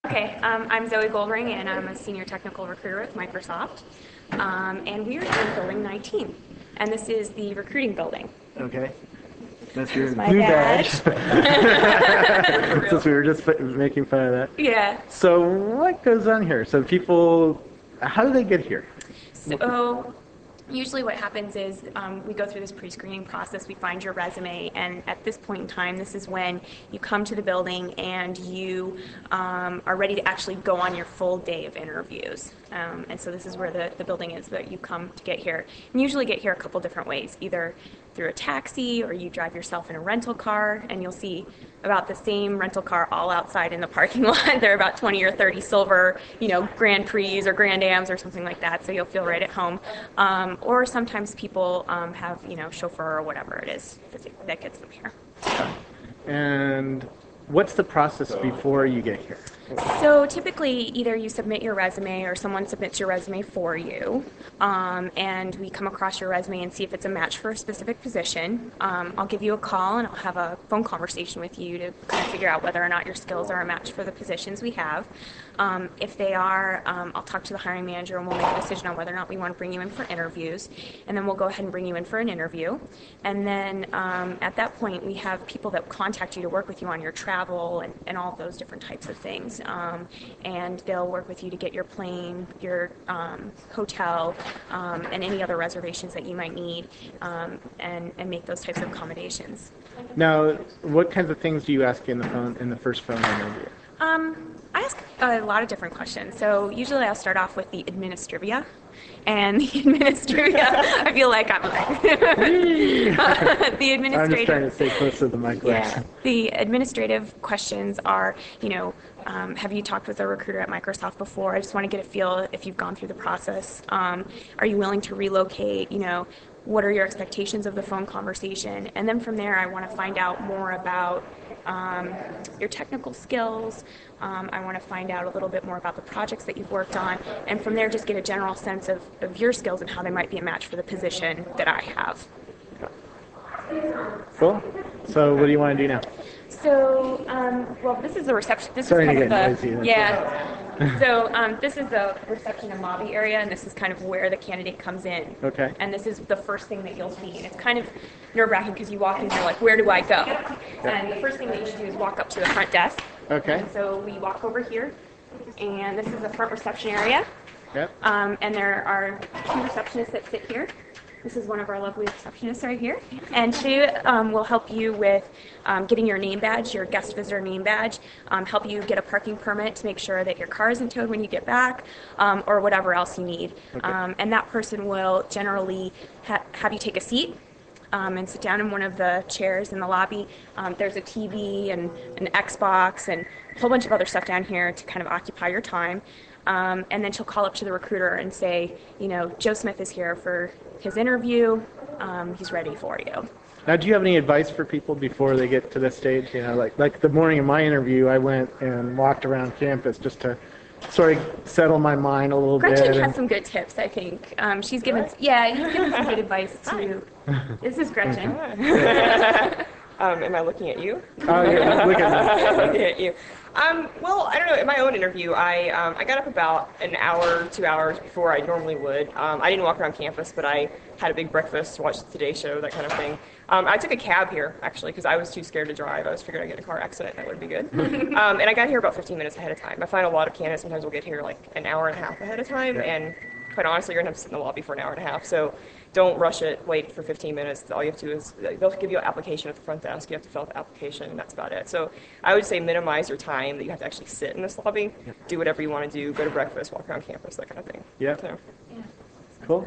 Okay, I'm Zoe Goldring, and I'm a senior technical recruiter with Microsoft. And we are in Building 19, and this is the recruiting building. Okay. That's your my blue badge. badge. Since we were just making fun of that. Yeah. So what goes on here? So people, how do they get here? So usually what happens is we go through this pre-screening process, we find your resume, and at this point in time, this is when you come to the building and you are ready to actually go on your full day of interviews. And so this is where the building is that you come to get here. And you usually get here a couple different ways, either through a taxi or you drive yourself in a rental car, and you'll see about the same rental car all outside in the parking lot. There are about 20 or 30 silver, Grand Prix or Grand Ams or something like that, so you'll feel right at home. Or sometimes people have, chauffeur or whatever it is that gets them here. And what's the process before you get here? So typically, either you submit your resume or someone submits your resume for you, and we come across your resume and see if it's a match for a specific position. I'll give you a call and I'll have a phone conversation with you to kind of figure out whether or not your skills are a match for the positions we have. If they are, I'll talk to the hiring manager and we'll make a decision on whether or not we want to bring you in for interviews, and then we'll go ahead and bring you in for an interview. And then at that point, we have people that contact you to work with you on your travel and all of those different types of things. And they'll work with you to get your plane, your hotel, and any other reservations that you might need, and make those types of accommodations. Now, what kinds of things do you ask in the first phone interview? I ask a lot of different questions. So usually I'll start off with the administrivia. And the administrivia, I feel like I'm like the administrative. I'm just trying to stay close to the mic. Yeah. The administrative questions are, have you talked with a recruiter at Microsoft before? I just want to get a feel if you've gone through the process. Are you willing to relocate? What are your expectations of the phone conversation? And then from there, I want to find out more about your technical skills. I want to find out a little bit more about the projects that you've worked on. And from there, just get a general sense of your skills and how they might be a match for the position that I have. Cool. So what do you want to do now? So, this is the reception. This Sorry is kind to of get the noisy. yeah. So this is the reception and lobby area, and this is kind of where the candidate comes in. Okay. And this is the first thing that you'll see, and it's kind of nerve-wracking because you walk in, you're like, where do I go? And the first thing that you should do is walk up to the front desk. Okay. And so we walk over here, and this is the front reception area. Yep. And there are two receptionists that sit here. This is one of our lovely receptionists right here. And she will help you with getting your name badge, your guest visitor name badge, help you get a parking permit to make sure that your car isn't towed when you get back, or whatever else you need. Okay. And that person will generally have you take a seat and sit down in one of the chairs in the lobby. There's a TV and an Xbox and a whole bunch of other stuff down here to kind of occupy your time. And then she'll call up to the recruiter and say, Joe Smith is here for his interview. He's ready for you. Now, do you have any advice for people before they get to this stage? Like the morning of my interview, I went and walked around campus just to sort of settle my mind a little bit. Gretchen has some good tips, I think. She's given, you've given some good advice too. This is Gretchen. Am I looking at you? Oh, yeah, look at me. I'm looking at you. Well, I don't know. In my own interview, I got up about an hour, 2 hours before I normally would. I didn't walk around campus, but I had a big breakfast, watched the Today Show, that kind of thing. I took a cab here, actually, because I was too scared to drive. I was figuring I'd get in a car accident. That would be good. And I got here about 15 minutes ahead of time. I find a lot of candidates sometimes will get here like an hour and a half ahead of time, and quite honestly, you're going to have to sit in the lobby for an hour and a half. So don't rush it. Wait for 15 minutes. All you have to do is they'll give you an application at the front desk. You have to fill out the application, and that's about it. So I would say minimize your time that you have to actually sit in this lobby. Do whatever you want to do. Go to breakfast, walk around campus, that kind of thing. Yeah. So. Cool.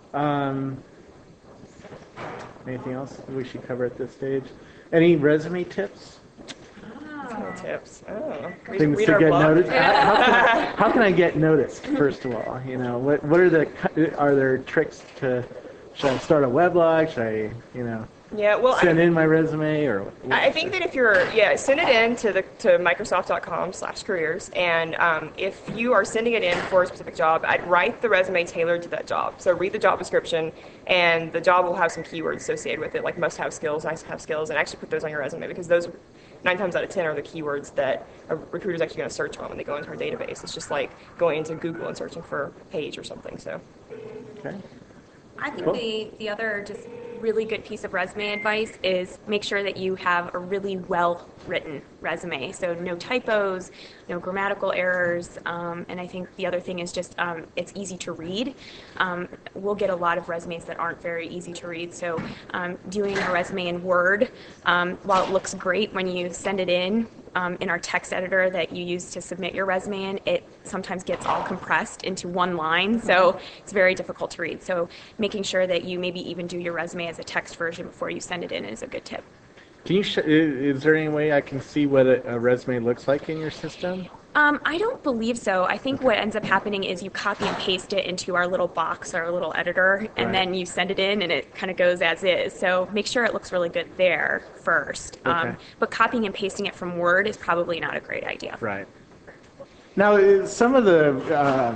Anything else we should cover at this stage? Any resume tips? Tips. Oh, Things read to our get blog. noticed. How can I get noticed? First of all, what are there tricks to? Should I start a weblog? Should I, Yeah, well, send in my resume or? I think that if send it in to Microsoft.com/careers, and if you are sending it in for a specific job, I'd write the resume tailored to that job. So read the job description, and the job will have some keywords associated with it, like must-have skills, nice-to-have skills, and actually put those on your resume because those 9 times out of 10 are the keywords that a recruiter's actually going to search on when they go into our database. It's just like going into Google and searching for a page or something. So. Okay. I think Cool. the other just really good piece of resume advice is make sure that you have a really well written resume. So no typos, no grammatical errors, and I think the other thing is just it's easy to read. We'll get a lot of resumes that aren't very easy to read. So doing a resume in Word, while it looks great when you send it in our text editor that you use to submit your resume in, it sometimes gets all compressed into one line, so it's very difficult to read. So making sure that you maybe even do your resume as a text version before you send it in is a good tip. Can you? Is there any way I can see what a resume looks like in your system? I don't believe so. I think what ends up happening is you copy and paste it into our little box, our little editor, and Right. then you send it in and it kind of goes as is. So make sure it looks really good there first. Okay. But copying and pasting it from Word is probably not a great idea. Right. Now, some of the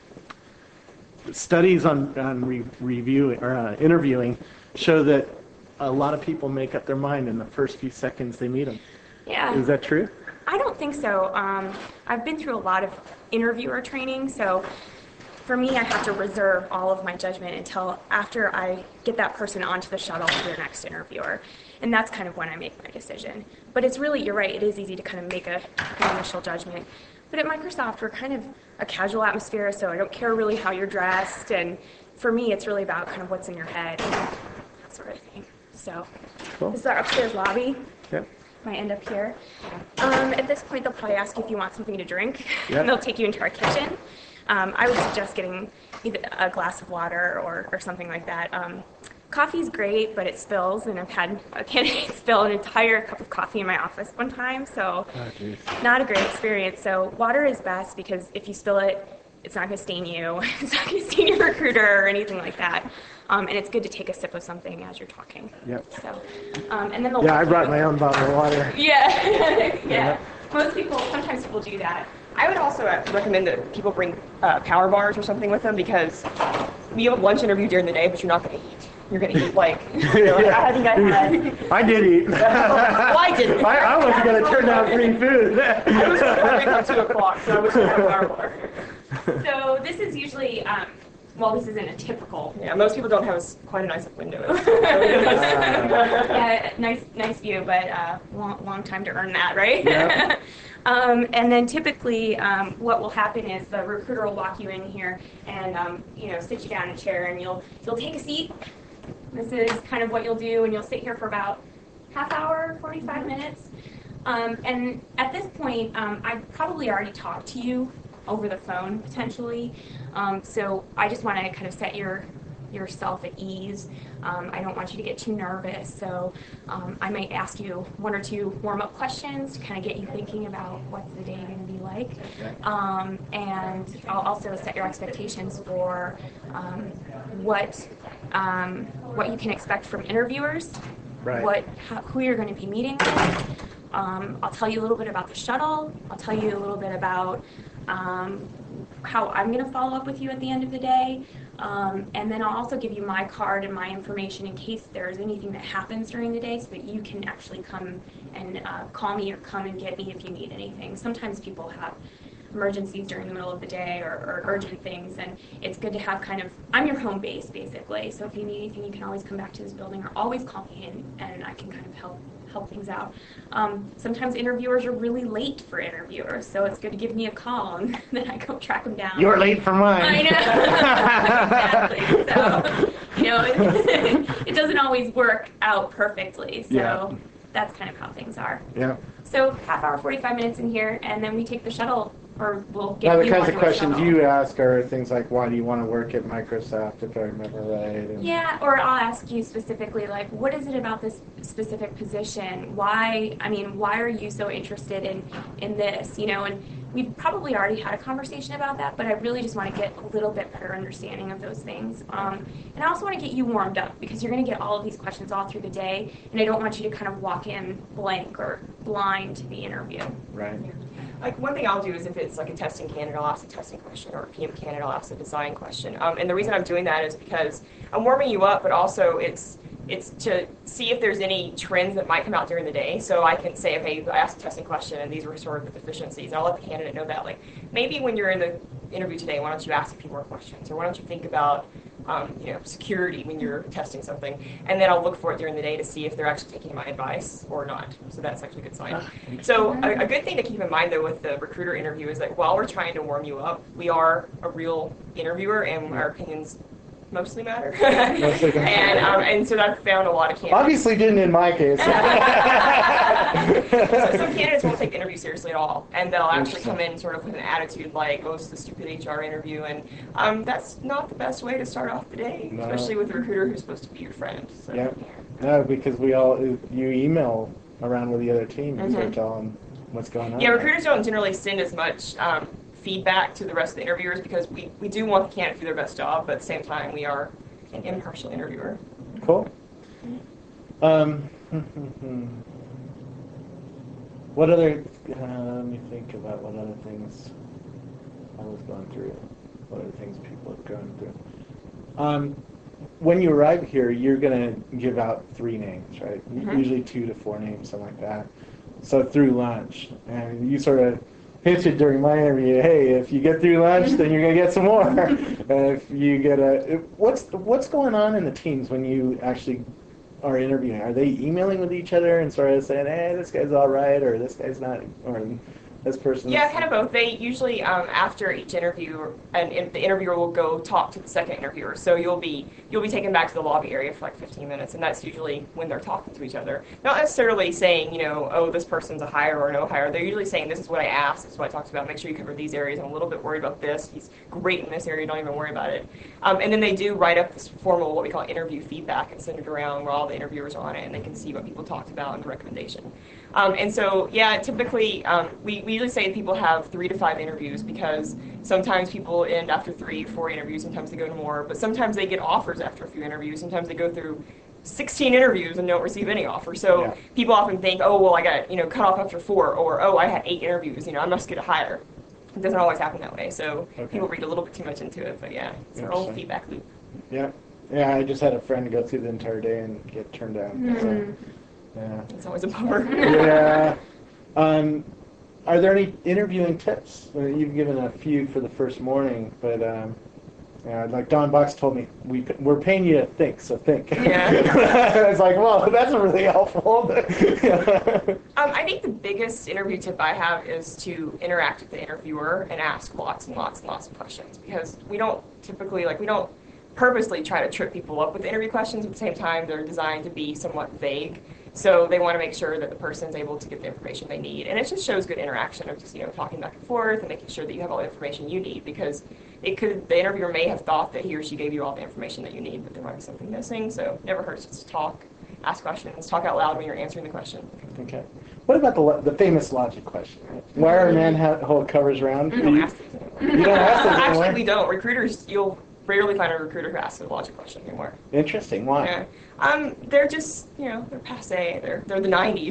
studies on reviewing or interviewing show that a lot of people make up their mind in the first few seconds they meet them. Yeah. Is that true? I don't think so. I've been through a lot of interviewer training, so for me, I have to reserve all of my judgment until after I get that person onto the shuttle to their next interviewer. And that's kind of when I make my decision. But it's really, you're right, it is easy to kind of make an initial judgment. But at Microsoft, we're kind of a casual atmosphere, so I don't care really how you're dressed. And for me, it's really about kind of what's in your head and that sort of thing. So Cool. this is our upstairs lobby. Yep. Might end up here. At this point, they'll probably ask you if you want something to drink. Yep. And they'll take you into our kitchen. I would suggest getting either a glass of water or something like that. Coffee's great, but it spills, and I've had a candidate spill an entire cup of coffee in my office one time, so Oh, geez. not a great experience. So water is best because if you spill it, it's not going to stain you. It's not going to stain your recruiter or anything like that. And it's good to take a sip of something as you're talking. Yep. So, and then they'll Yeah, I brought my own bottle of water. Yeah, yeah. Sometimes people do that. I would also recommend that people bring power bars or something with them because you have a lunch interview during the day, but you're not going to eat. You're going to eat like, I think I had. I did eat. Well, I didn't. I wasn't going to turn down free food. I was going to 2 o'clock, so I was going to have a power bar. So this is usually, this isn't a typical. Yeah, most people don't have quite a nice window. Yeah, nice view, but long time to earn that, right? Yep. And then typically, what will happen is the recruiter will walk you in here and sit you down in a chair, and you'll take a seat. This is kind of what you'll do, and you'll sit here for about half hour, 45 minutes. And at this point, I've probably already talked to you over the phone potentially. So I just want to kind of set yourself at ease. I don't want you to get too nervous. So I might ask you 1 or 2 warm-up questions to kind of get you thinking about what's the day going to be like. And I'll also set your expectations for what you can expect from interviewers, Right. who you're going to be meeting with. I'll tell you a little bit about the shuttle. I'll tell you a little bit about how I'm going to follow up with you at the end of the day. And then I'll also give you my card and my information in case there's anything that happens during the day so that you can actually come and call me or come and get me if you need anything. Sometimes people have emergencies during the middle of the day or urgent things, and it's good to have I'm your home base basically, so if you need anything you can always come back to this building or always call me and I can kind of help things out. Sometimes interviewers are really late for interviewers, so it's good to give me a call and then I go track them down. You're late for mine. I know. Exactly. So, it doesn't always work out perfectly, so Yeah. that's kind of how things are. Yeah. So half hour, 45 minutes in here, and then we take the shuttle, or we'll get Now, the you kinds of onto a questions shuttle. you ask are things like, why do you want to work at Microsoft, if I remember right? And Yeah, or I'll ask you specifically, like, what is it about this specific position? Why are you so interested in this? And we've probably already had a conversation about that, but I really just want to get a little bit better understanding of those things. And I also want to get you warmed up because you're going to get all of these questions all through the day, and I don't want you to kind of walk in blank or blind to the interview. Right. Like one thing I'll do is if it's like a testing candidate, I'll ask a testing question, or a PM candidate, I'll ask a design question. And the reason I'm doing that is because I'm warming you up, but also it's it's to see if there's any trends that might come out during the day. So I can say, okay, I asked a testing question and these were sort of the deficiencies. And I'll let the candidate know that. Like, maybe when you're in the interview today, why don't you ask a few more questions? Or why don't you think about, security when you're testing something? And then I'll look for it during the day to see if they're actually taking my advice or not. So that's actually a good sign. So a good thing to keep in mind, though, with the recruiter interview is that while we're trying to warm you up, we are a real interviewer and our opinions mostly matter. And so I've found a lot of candidates. Obviously didn't in my case. So some candidates won't take the interview seriously at all, and they'll actually come in sort of with an attitude like, oh, it's the stupid HR interview, and that's not the best way to start off the day, especially with a recruiter who's supposed to be your friend. So. Yeah. No, because you email around with the other team and so tell them what's going on. Yeah, recruiters don't generally send as much feedback to the rest of the interviewers because we do want the candidate to do their best job, but at the same time, we are an impartial interviewer. Cool. What other, let me think about what other things I was going through, what other things people have gone through. When you arrive here, you're going to give out 3 names, right? Usually 2 to 4 names, something like that. So through lunch, and you sort of pitch it during my interview. Hey, if you get through lunch, then you're going to get some more. If you get what's going on in the teams when you actually are interviewing? Are they emailing with each other and sort of saying, hey, this guy's all right, or this guy's not, or this person? Yeah, kind of both. They usually, after each interview, and the interviewer will go talk to the second interviewer. So you'll be taken back to the lobby area for like 15 minutes, and that's usually when they're talking to each other. Not necessarily saying, oh, this person's a hire or no hire. They're usually saying, this is what I asked, this is what I talked about. Make sure you cover these areas. I'm a little bit worried about this. He's great in this area. Don't even worry about it. And then they do write up this formal, what we call interview feedback, and send it around where all the interviewers are on it, and they can see what people talked about and the recommendation. And so, yeah, typically we usually say people have 3 to 5 interviews because sometimes people end after 3, 4 interviews. Sometimes they go to more, but sometimes they get offers after a few interviews. Sometimes they go through 16 interviews and don't receive any offer. So people often think, oh, well, I got cut off after 4, or oh, I had 8 interviews. I must get a hire. It doesn't always happen that way. So people read a little bit too much into it, but yeah, it's our own feedback loop. Yeah, yeah. I just had a friend go through the entire day and get turned down. So. Yeah. It's always a bummer. Yeah. Are there any interviewing tips? You've given a few for the first morning, but like Don Box told me, we're paying you to think, so think. Yeah. It's like, well, that's really helpful. I think the biggest interview tip I have is to interact with the interviewer and ask lots and lots and lots of questions, because we don't typically, we don't purposely try to trip people up with interview questions. At the same time, they're designed to be somewhat vague. So they want to make sure that the person's able to get the information they need. And it just shows good interaction of just, talking back and forth and making sure that you have all the information you need, because the interviewer may have thought that he or she gave you all the information that you need, but there might be something missing. So it never hurts just to talk, ask questions, talk out loud when you're answering the question. Okay. What about the famous logic question? Wire manhole covers round? You don't ask these anymore. You don't ask those anymore? Actually, we don't. Recruiters, you'll rarely find a recruiter who asks a logic question anymore. Interesting. Why? Yeah. They're just, they're passe. They're the 90s.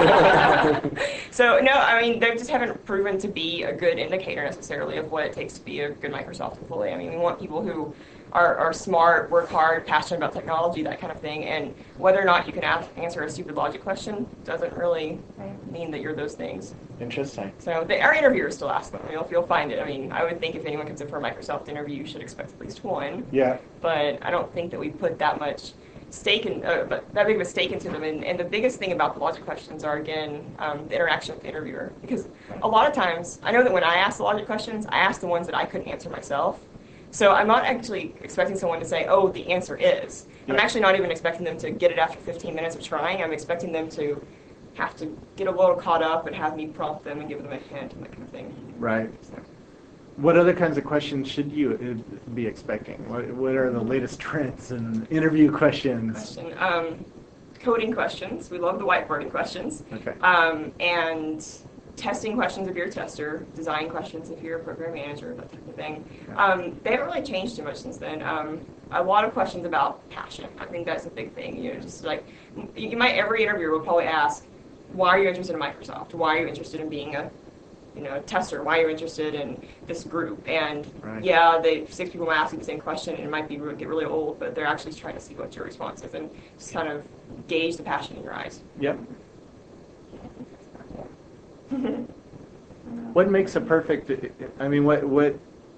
So, no, I mean, they just haven't proven to be a good indicator necessarily of what it takes to be a good Microsoft employee. I mean, we want people who are smart, work hard, passionate about technology, that kind of thing. And whether or not you can answer a stupid logic question doesn't really mean that you're those things. Interesting. So our interviewers still ask them. You'll find it. I mean, I would think if anyone comes in for a Microsoft interview, you should expect at least one. Yeah. But I don't think that we put that much that big of a stake into them. And the biggest thing about the logic questions are, again, the interaction with the interviewer. Because a lot of times, I know that when I ask the logic questions, I ask the ones that I couldn't answer myself. So I'm not actually expecting someone to say, oh, the answer is. Yeah. I'm actually not even expecting them to get it after 15 minutes of trying. I'm expecting them to have to get a little caught up and have me prompt them and give them a hint and that kind of thing. Right. So. What other kinds of questions should you be expecting? What are the latest trends in interview questions? Coding questions. We love the whiteboarding questions. Okay. And testing questions if you're a tester, design questions if you're a program manager, that type of thing. They haven't really changed too much since then. A lot of questions about passion. I think that's a big thing. Just like every interviewer will probably ask, why are you interested in Microsoft? Why are you interested in being a tester, why are you interested in this group? And Right. yeah, 6 people might ask you the same question, and it might get really old, but they're actually trying to see what your response is and just kind of gauge the passion in your eyes. Yep. What makes a perfect? I mean, what?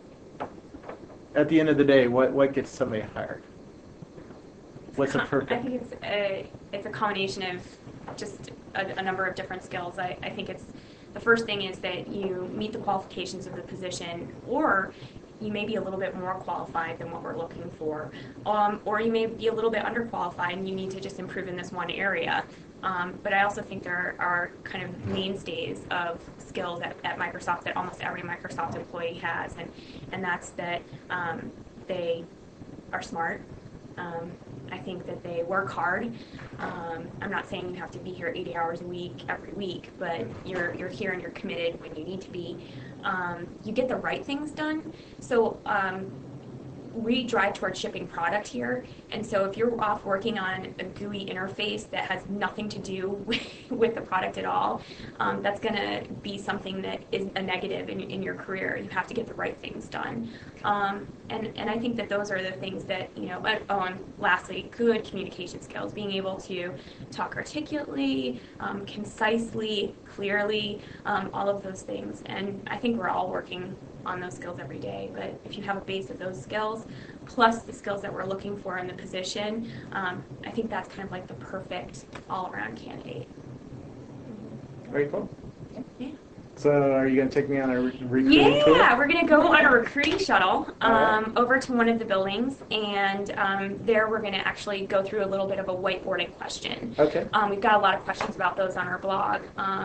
At the end of the day, what gets somebody hired? What's a I perfect? think it's a combination of just a number of different skills. I think it's the first thing is that you meet the qualifications of the position, or you may be a little bit more qualified than what we're looking for, or you may be a little bit underqualified and you need to just improve in this one area. But I also think there are kind of mainstays of skills at Microsoft that almost every Microsoft employee has, and that's that they are smart. I think that they work hard. I'm not saying you have to be here 80 hours a week every week, but you're here and you're committed when you need to be. You get the right things done. So we drive towards shipping product here, and so if you're off working on a GUI interface that has nothing to do with the product at all, that's going to be something that is a negative in your career. You have to get the right things done, and I think that those are the things that and lastly, good communication skills, being able to talk articulately, concisely, clearly, all of those things, and I think we're all working on those skills every day. But if you have a base of those skills plus the skills that we're looking for in the position, I think that's kind of like the perfect all-around candidate. Very cool. Yeah. So, are you going to take me on a recruiting tour? Yeah, we're going to go on a recruiting shuttle All right. over to one of the buildings, and there we're going to actually go through a little bit of a whiteboarding question. Okay. We've got a lot of questions about those on our blog,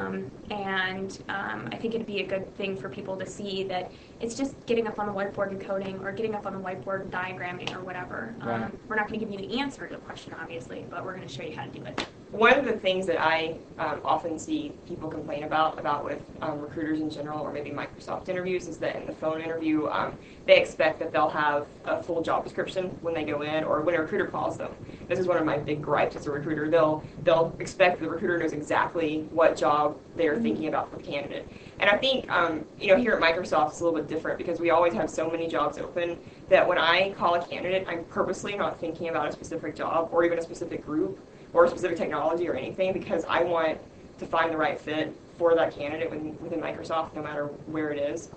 and I think it'd be a good thing for people to see that it's just getting up on the whiteboard and coding, or getting up on the whiteboard and diagramming, or whatever. Right. We're not going to give you the answer to the question, obviously, but we're going to show you how to do it. One of the things that I often see people complain about with recruiters in general, or maybe Microsoft interviews, is that in the phone interview, they expect that they'll have a full job description when they go in, or when a recruiter calls them. This is one of my big gripes as a recruiter. They'll expect the recruiter knows exactly what job they're thinking about for the candidate. And I think here at Microsoft it's a little bit different, because we always have so many jobs open that when I call a candidate, I'm purposely not thinking about a specific job or even a specific group or a specific technology or anything, because I want to find the right fit for that candidate within Microsoft, no matter where it is.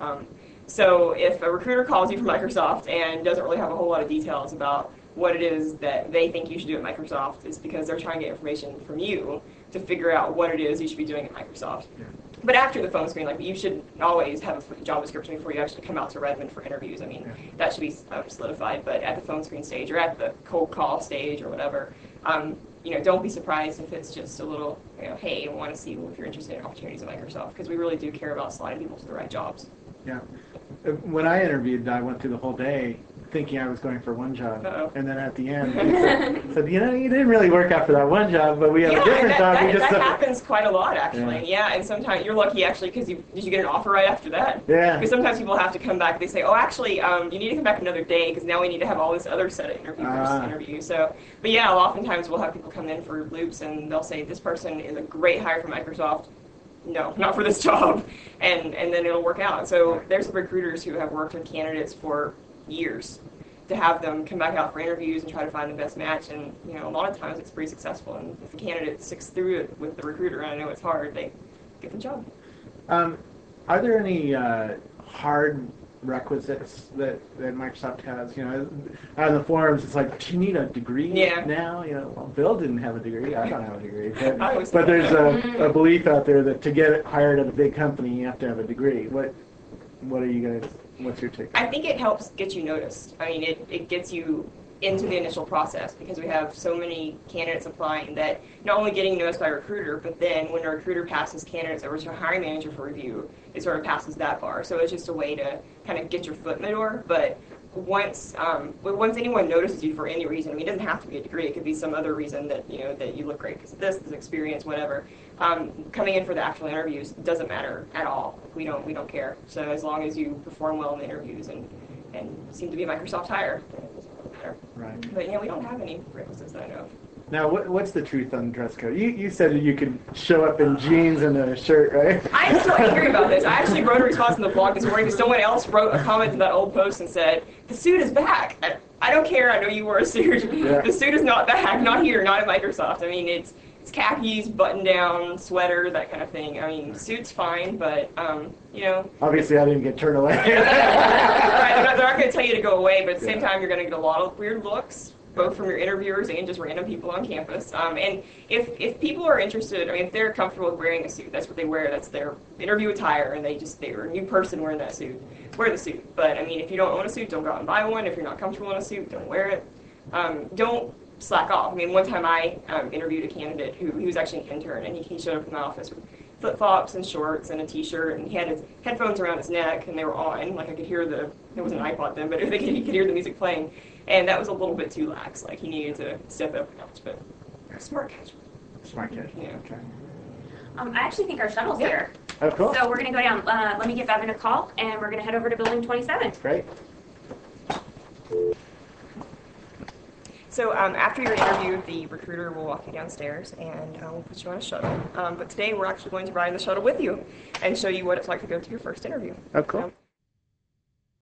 So if a recruiter calls you from Microsoft and doesn't really have a whole lot of details about what it is that they think you should do at Microsoft, it's because they're trying to get information from you to figure out what it is you should be doing at Microsoft. Yeah. But after the phone screen, you should always have a job description before you actually come out to Redmond for interviews. I mean, that should be solidified. But at the phone screen stage, or at the cold call stage, or whatever, don't be surprised if it's just a little, hey, I want to see if you're interested in opportunities at Microsoft, because we really do care about sliding people to the right jobs. Yeah. When I interviewed, I went through the whole day thinking I was going for one job. Uh-oh. And then at the end, they said, you didn't really work out for that one job, but we have a different job. That happens quite a lot, actually. Yeah, and sometimes you're lucky, actually, because did you get an offer right after that? Yeah. Because sometimes people have to come back. They say, oh, actually, you need to come back another day, because now we need to have all this other set of interviews. So, but yeah, oftentimes we'll have people come in for loops, and they'll say, this person is a great hire for Microsoft. No, not for this job. And then it'll work out. So there's recruiters who have worked with candidates for years to have them come back out for interviews and try to find the best match. And, a lot of times it's pretty successful. And if the candidate sticks through it with the recruiter, and I know it's hard, they get the job. Are there any hard requisites that Microsoft has? On the forums, it's like, do you need a degree now? Well, Bill didn't have a degree. I don't have a degree. But there's a belief out there that to get hired at a big company, you have to have a degree. What are you guys? What's your take? I think it helps get you noticed. I mean, it gets you into the initial process, because we have so many candidates applying that not only getting noticed by a recruiter, but then when a recruiter passes candidates over to a hiring manager for review, it sort of passes that bar. So it's just a way to kind of get your foot in the door. But once anyone notices you for any reason, I mean, it doesn't have to be a degree. It could be some other reason that that you look great because of this experience, whatever. Coming in for the actual interviews doesn't matter at all. We don't care. So as long as you perform well in the interviews and seem to be a Microsoft hire, it doesn't really matter. Right. But we don't have any requisites that I know of. Now, what's the truth on dress code? You said you could show up in jeans and a shirt, right? I'm still angry about this. I actually wrote a response in the blog this morning because someone else wrote a comment to that old post and said, the suit is back. I don't care. I know you wore a suit. Yeah. The suit is not back. Not here. Not at Microsoft. I mean, it's khakis, button-down, sweater, that kind of thing. I mean, the suit's fine, but, you know. Obviously, I didn't get turned away. Right, they're not going to tell you to go away, but at the same time, you're going to get a lot of weird looks, both from your interviewers and just random people on campus. And if people are interested, I mean, if they're comfortable with wearing a suit, that's what they wear. That's their interview attire, and they're a new person wearing that suit. Wear the suit. But, I mean, if you don't own a suit, don't go out and buy one. If you're not comfortable in a suit, don't wear it. Don't slack off. I mean, one time I interviewed a candidate who he was actually an intern, and he showed up in my office with flip-flops and shorts and a t-shirt, and he had his headphones around his neck, and they were on. Like, I could hear there wasn't an iPod then, but he could hear the music playing. And that was a little bit too lax. Like, he needed to step up a notch, but smart casual. Smart kid. Yeah. Okay. I actually think our shuttle's here. Oh, cool. So we're going to go down. Let me give Evan a call, and we're going to head over to Building 27. Great. So after your interview, the recruiter will walk you downstairs, and we'll put you on a shuttle. But today, we're actually going to ride in the shuttle with you and show you what it's like to go to your first interview. Oh, cool.